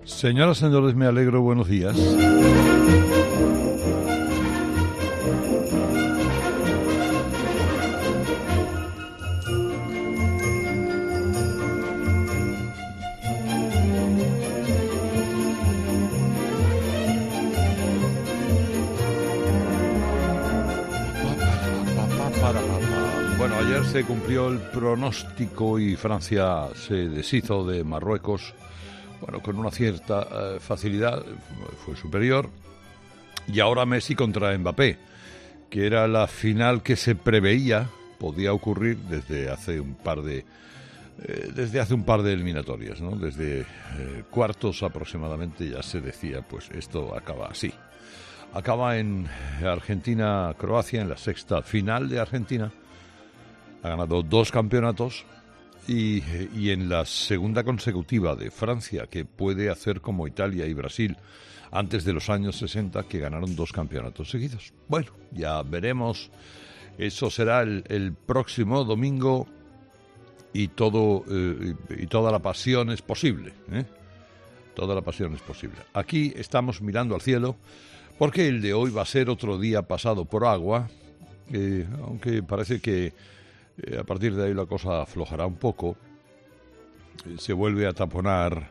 Señoras, señores, me alegro, buenos días. Bueno, ayer se cumplió el pronóstico y Francia se deshizo de Marruecos. Bueno, con una cierta facilidad, fue superior. Y ahora Messi contra Mbappé, que era la final que se preveía podía ocurrir desde hace un par de eliminatorias, ¿no? Desde cuartos aproximadamente ya se decía, pues esto acaba así. Acaba en Argentina-Croacia, en la sexta final de Argentina. Ha ganado 2 campeonatos. Y en la segunda consecutiva de Francia, que puede hacer como Italia y Brasil antes de los años 60, que ganaron 2 campeonatos seguidos. Bueno, ya veremos. Eso será el próximo domingo y toda la pasión es posible, ¿eh? Toda la pasión es posible. Aquí estamos mirando al cielo porque el de hoy va a ser otro día pasado por agua, aunque parece que a partir de ahí la cosa aflojará un poco. Se vuelve a taponar,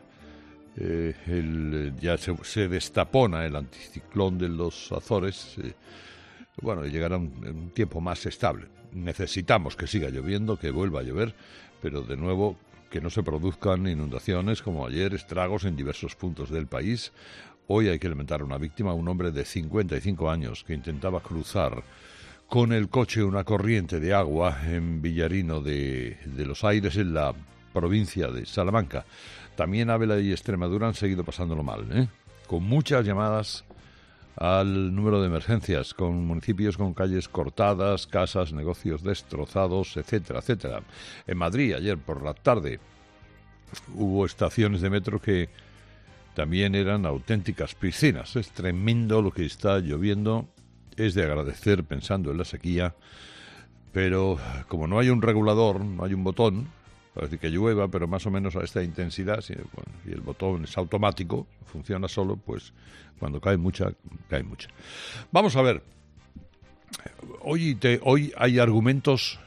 ya se destapona el anticiclón de los Azores. Bueno, llegará un tiempo más estable. Necesitamos que siga lloviendo, que vuelva a llover, pero de nuevo que no se produzcan inundaciones como ayer, estragos en diversos puntos del país. Hoy hay que lamentar una víctima, un hombre de 55 años que intentaba cruzar con el coche una corriente de agua en Villarino de los Aires, en la provincia de Salamanca. También Ávila y Extremadura han seguido pasándolo mal, con muchas llamadas al número de emergencias, con municipios con calles cortadas, casas, negocios destrozados, etcétera, etcétera. En Madrid, ayer por la tarde, hubo estaciones de metro que también eran auténticas piscinas. Es tremendo lo que está lloviendo. Es de agradecer pensando en la sequía, pero como no hay un regulador, no hay un botón, parece que llueva, pero más o menos a esta intensidad, y el botón es automático, funciona solo, pues cuando cae mucha, cae mucha. Vamos a ver, hoy hay argumentos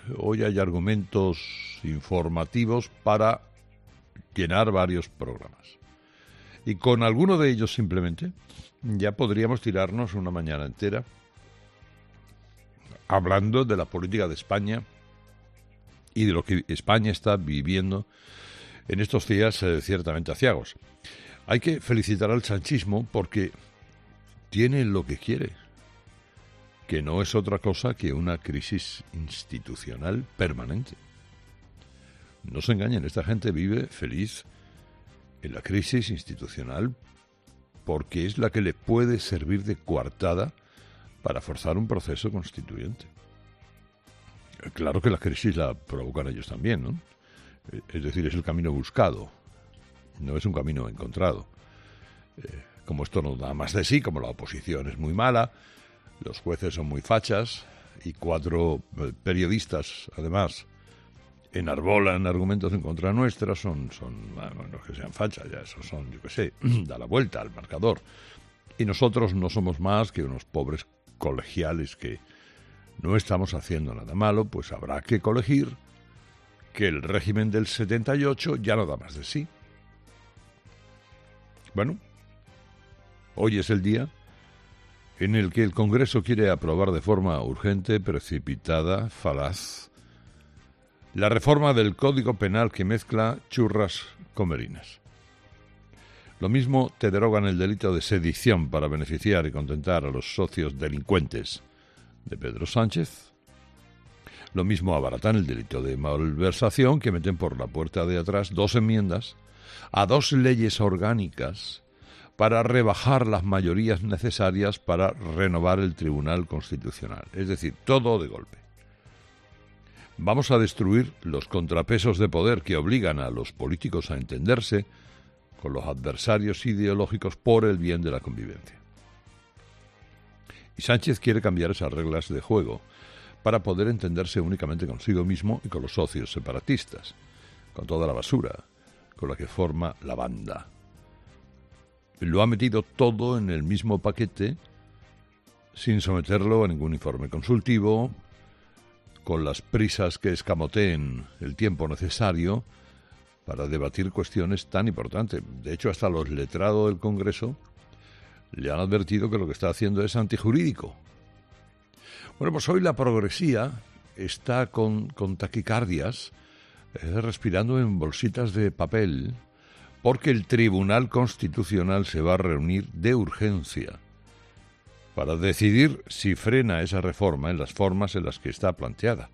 informativos para llenar varios programas. Y con alguno de ellos simplemente ya podríamos tirarnos una mañana entera hablando de la política de España y de lo que España está viviendo en estos días ciertamente aciagos. Hay que felicitar al sanchismo porque tiene lo que quiere, que no es otra cosa que una crisis institucional permanente. No se engañen, esta gente vive feliz en la crisis institucional porque es la que le puede servir de coartada para forzar un proceso constituyente. Claro que la crisis la provocan ellos también, ¿no? Es decir, es el camino buscado, no es un camino encontrado. Como esto no da más de sí, como la oposición es muy mala, los jueces son muy fachas y 4 periodistas, además, enarbolan argumentos en contra nuestra, son no que sean fachas, ya esos son, yo qué sé, da la vuelta al marcador. Y nosotros no somos más que unos pobres colegiales que no estamos haciendo nada malo, pues habrá que colegir que el régimen del 78 ya no da más de sí. Bueno, hoy es el día en el que el Congreso quiere aprobar de forma urgente, precipitada, falaz, la reforma del Código Penal que mezcla churras con merinas. Lo mismo te derogan el delito de sedición para beneficiar y contentar a los socios delincuentes de Pedro Sánchez. Lo mismo abaratan el delito de malversación que meten por la puerta de atrás 2 enmiendas a 2 leyes orgánicas para rebajar las mayorías necesarias para renovar el Tribunal Constitucional. Es decir, todo de golpe. Vamos a destruir los contrapesos de poder que obligan a los políticos a entenderse con los adversarios ideológicos por el bien de la convivencia. Y Sánchez quiere cambiar esas reglas de juego para poder entenderse únicamente consigo mismo y con los socios separatistas, con toda la basura con la que forma la banda. lo ha metido todo en el mismo paquete sin someterlo a ningún informe consultivo, con las prisas que escamoteen el tiempo necesario para debatir cuestiones tan importantes. De hecho, hasta los letrados del Congreso le han advertido que lo que está haciendo es antijurídico. Bueno, pues hoy la progresía está con taquicardias, respirando en bolsitas de papel, porque el Tribunal Constitucional se va a reunir de urgencia para decidir si frena esa reforma en las formas en las que está planteada.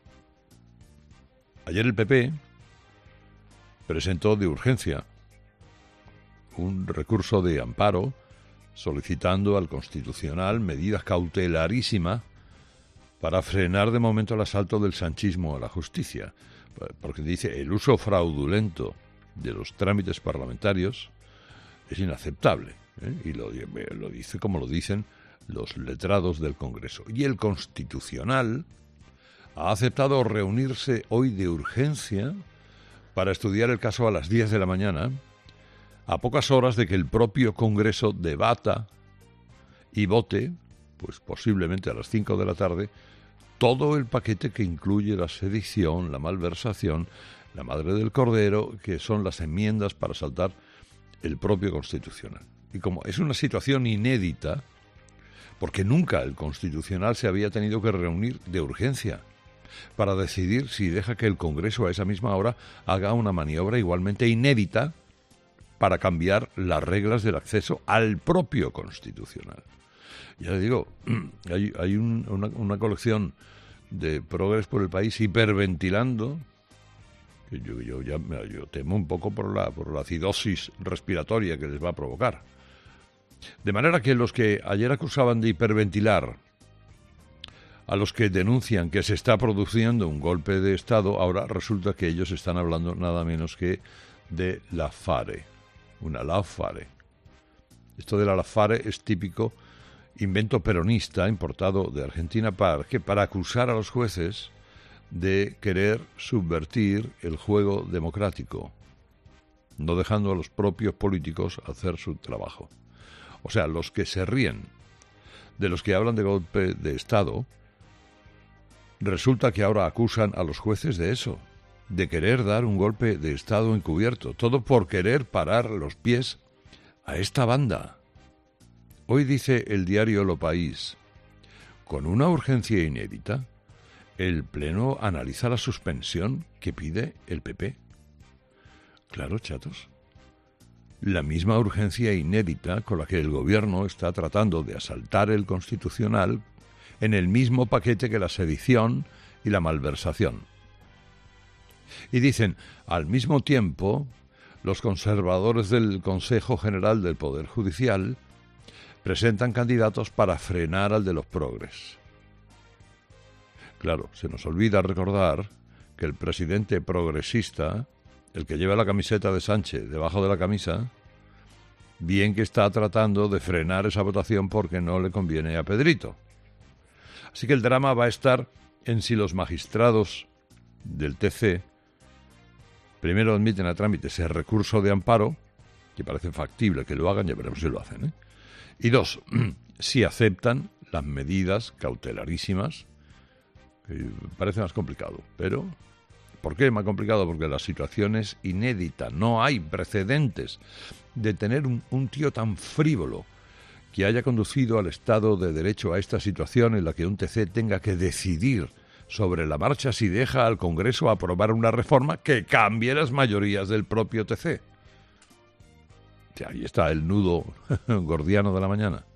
Ayer el PP presentó de urgencia un recurso de amparo solicitando al Constitucional medidas cautelarísimas para frenar de momento el asalto del sanchismo a la justicia, porque dice el uso fraudulento de los trámites parlamentarios es inaceptable, y lo dice como lo dicen los letrados del Congreso. Y el Constitucional ha aceptado reunirse hoy de urgencia para estudiar el caso a las 10 de la mañana, a pocas horas de que el propio Congreso debata y vote, pues posiblemente a las 5 de la tarde, todo el paquete que incluye la sedición, la malversación, la madre del cordero, que son las enmiendas para saltar el propio Constitucional. Y como es una situación inédita, porque nunca el Constitucional se había tenido que reunir de urgencia para decidir si deja que el Congreso a esa misma hora haga una maniobra igualmente inédita para cambiar las reglas del acceso al propio Constitucional. Ya le digo, hay una colección de progres por el país hiperventilando. Yo temo un poco por la acidosis respiratoria que les va a provocar. De manera que los que ayer acusaban de hiperventilar a los que denuncian que se está produciendo un golpe de Estado, ahora resulta que ellos están hablando nada menos que de Lafare, una Lafare. Esto de la Lafare es típico invento peronista importado de Argentina para acusar a los jueces de querer subvertir el juego democrático, no dejando a los propios políticos hacer su trabajo. O sea, los que se ríen de los que hablan de golpe de Estado, resulta que ahora acusan a los jueces de eso, de querer dar un golpe de Estado encubierto, todo por querer parar los pies a esta banda. Hoy dice el diario Lo País, con una urgencia inédita, el Pleno analiza la suspensión que pide el PP. Claro, chatos. La misma urgencia inédita con la que el Gobierno está tratando de asaltar el Constitucional en el mismo paquete que la sedición y la malversación. Y dicen, al mismo tiempo, los conservadores del Consejo General del Poder Judicial presentan candidatos para frenar al de los progres. Claro, se nos olvida recordar que el presidente progresista, el que lleva la camiseta de Sánchez debajo de la camisa, bien que está tratando de frenar esa votación porque no le conviene a Pedrito. Así que el drama va a estar en si los magistrados del TC primero admiten a trámite ese recurso de amparo, que parece factible que lo hagan, ya veremos si lo hacen, ¿eh? Y dos, si aceptan las medidas cautelarísimas, que parece más complicado, pero ¿por qué es más complicado? Porque la situación es inédita, no hay precedentes de tener un tío tan frívolo que haya conducido al Estado de Derecho a esta situación en la que un TC tenga que decidir sobre la marcha si deja al Congreso aprobar una reforma que cambie las mayorías del propio TC. Ahí está el nudo gordiano de la mañana.